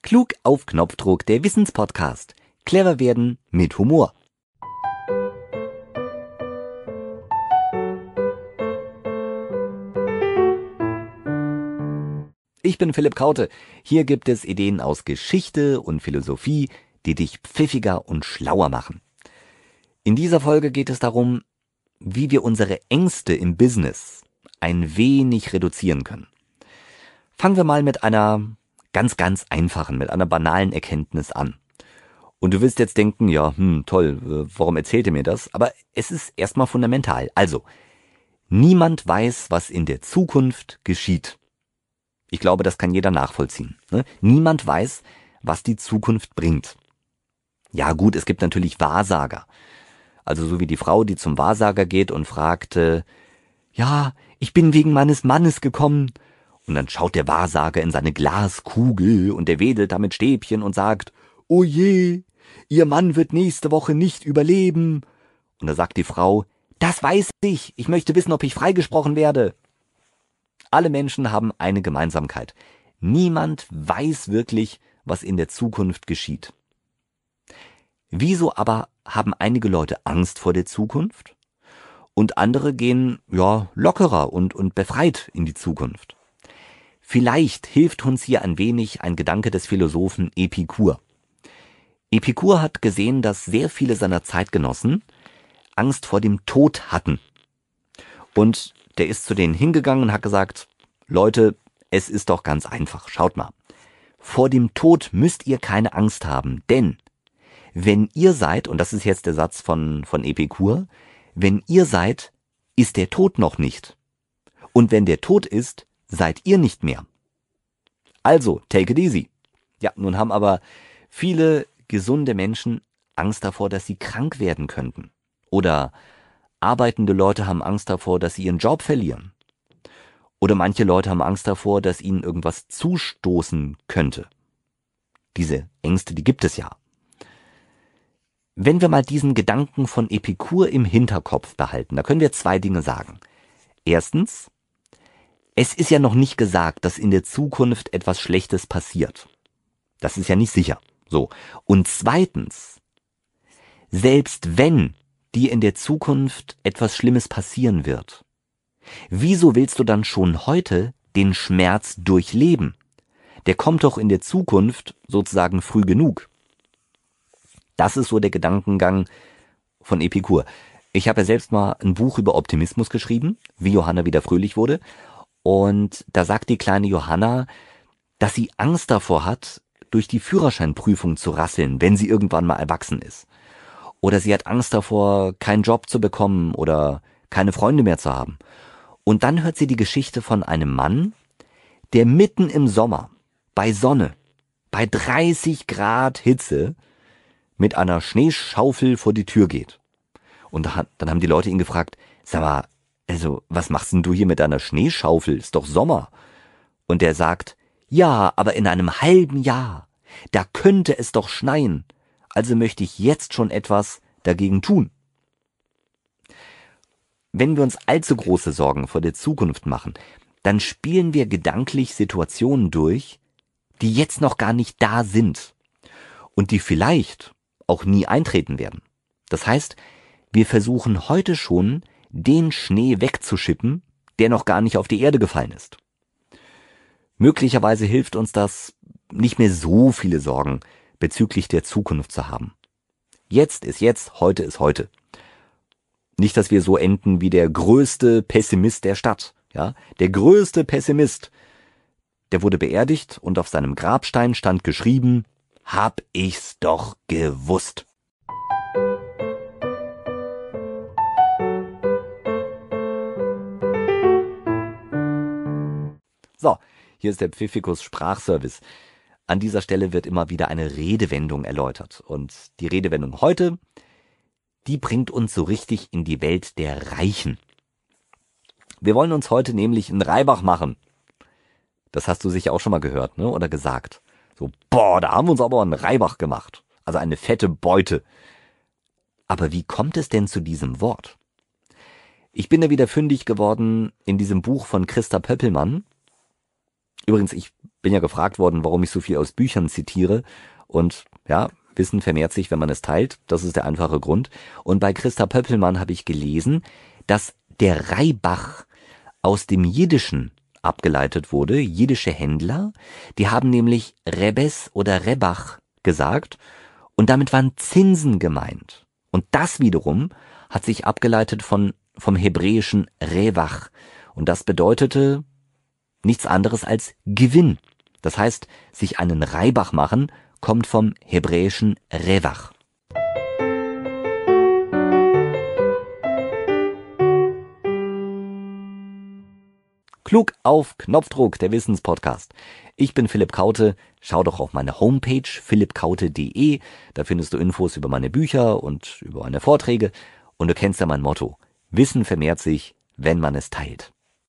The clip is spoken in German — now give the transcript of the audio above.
Klug auf Knopfdruck, der Wissenspodcast. Clever werden mit Humor. Ich bin Philipp Kraute. Hier gibt es Ideen aus Geschichte und Philosophie, die dich pfiffiger und schlauer machen. In dieser Folge geht es darum, wie wir unsere Ängste im Business ein wenig reduzieren können. Fangen wir mal mit einer ganz einfachen, mit einer banalen Erkenntnis an. Und du wirst jetzt denken, ja, toll, warum erzählt ihr mir das? Aber es ist erstmal fundamental. Also, niemand weiß, was in der Zukunft geschieht. Ich glaube, das kann jeder nachvollziehen. Ne? Niemand weiß, was die Zukunft bringt. Ja gut, es gibt natürlich Wahrsager. Also so wie die Frau, die zum Wahrsager geht und fragt, ja, ich bin wegen meines Mannes gekommen. Und dann schaut der Wahrsager in seine Glaskugel und er wedelt da mit Stäbchen und sagt, oh je, Ihr Mann wird nächste Woche nicht überleben. Und da sagt die Frau, das weiß ich möchte wissen, ob ich freigesprochen werde. Alle Menschen haben eine Gemeinsamkeit. Niemand weiß wirklich, was in der Zukunft geschieht. Wieso aber haben einige Leute Angst vor der Zukunft und andere gehen lockerer und befreit in die Zukunft? Vielleicht hilft uns hier ein wenig ein Gedanke des Philosophen Epikur. Epikur hat gesehen, dass sehr viele seiner Zeitgenossen Angst vor dem Tod hatten. Und der ist zu denen hingegangen und hat gesagt, Leute, es ist doch ganz einfach, schaut mal. Vor dem Tod müsst ihr keine Angst haben, denn wenn ihr seid, und das ist jetzt der Satz von Epikur, wenn ihr seid, ist der Tod noch nicht. Und wenn der Tod ist, seid ihr nicht mehr. Also, take it easy. Ja, nun haben aber viele gesunde Menschen Angst davor, dass sie krank werden könnten. Oder arbeitende Leute haben Angst davor, dass sie ihren Job verlieren. Oder manche Leute haben Angst davor, dass ihnen irgendwas zustoßen könnte. Diese Ängste, die gibt es ja. Wenn wir mal diesen Gedanken von Epikur im Hinterkopf behalten, da können wir zwei Dinge sagen. Erstens, es ist ja noch nicht gesagt, dass in der Zukunft etwas Schlechtes passiert. Das ist ja nicht sicher. So. Und zweitens, selbst wenn dir in der Zukunft etwas Schlimmes passieren wird, wieso willst du dann schon heute den Schmerz durchleben? Der kommt doch in der Zukunft sozusagen früh genug. Das ist so der Gedankengang von Epikur. Ich habe ja selbst mal ein Buch über Optimismus geschrieben, wie Johanna wieder fröhlich wurde. Und da sagt die kleine Johanna, dass sie Angst davor hat, durch die Führerscheinprüfung zu rasseln, wenn sie irgendwann mal erwachsen ist. Oder sie hat Angst davor, keinen Job zu bekommen oder keine Freunde mehr zu haben. Und dann hört sie die Geschichte von einem Mann, der mitten im Sommer, bei Sonne, bei 30 Grad Hitze, mit einer Schneeschaufel vor die Tür geht. Und dann haben die Leute ihn gefragt, sag mal, also, was machst denn du hier mit deiner Schneeschaufel? Ist doch Sommer. Und der sagt, ja, aber in einem halben Jahr, da könnte es doch schneien. Also möchte ich jetzt schon etwas dagegen tun. Wenn wir uns allzu große Sorgen vor der Zukunft machen, dann spielen wir gedanklich Situationen durch, die jetzt noch gar nicht da sind und die vielleicht auch nie eintreten werden. Das heißt, wir versuchen heute schon, den Schnee wegzuschippen, der noch gar nicht auf die Erde gefallen ist. Möglicherweise hilft uns das, nicht mehr so viele Sorgen bezüglich der Zukunft zu haben. Jetzt ist jetzt, heute ist heute. Nicht, dass wir so enden wie der größte Pessimist der Stadt. Ja? Der größte Pessimist, der wurde beerdigt und auf seinem Grabstein stand geschrieben, hab ich's doch gewusst. So, hier ist der Pfiffikus Sprachservice. An dieser Stelle wird immer wieder eine Redewendung erläutert. Und die Redewendung heute, die bringt uns so richtig in die Welt der Reichen. Wir wollen uns heute nämlich einen Reibach machen. Das hast du sicher auch schon mal gehört, ne? Oder gesagt. So, da haben wir uns aber einen Reibach gemacht. Also eine fette Beute. Aber wie kommt es denn zu diesem Wort? Ich bin da wieder fündig geworden in diesem Buch von Christa Pöppelmann. Übrigens, ich bin ja gefragt worden, warum ich so viel aus Büchern zitiere. Und ja, Wissen vermehrt sich, wenn man es teilt. Das ist der einfache Grund. Und bei Christa Pöppelmann habe ich gelesen, dass der Reibach aus dem Jiddischen abgeleitet wurde. Jiddische Händler, die haben nämlich Rebes oder Rebach gesagt und damit waren Zinsen gemeint. Und das wiederum hat sich abgeleitet vom hebräischen Rewach. Und das bedeutete nichts anderes als Gewinn. Das heißt, sich einen Reibach machen, kommt vom hebräischen Rewach. Klug auf Knopfdruck, der Wissenspodcast. Ich bin Philipp Kaute. Schau doch auf meine Homepage philippkaute.de. Da findest du Infos über meine Bücher und über meine Vorträge. Und du kennst ja mein Motto. Wissen vermehrt sich, wenn man es teilt.